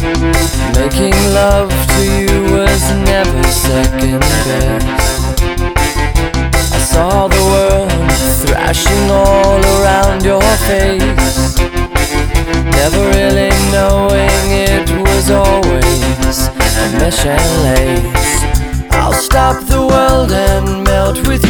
Making love to you was never second best. I saw the world thrashing all around your face, never really knowing it was always a mesh and lace. I'll stop the world and melt with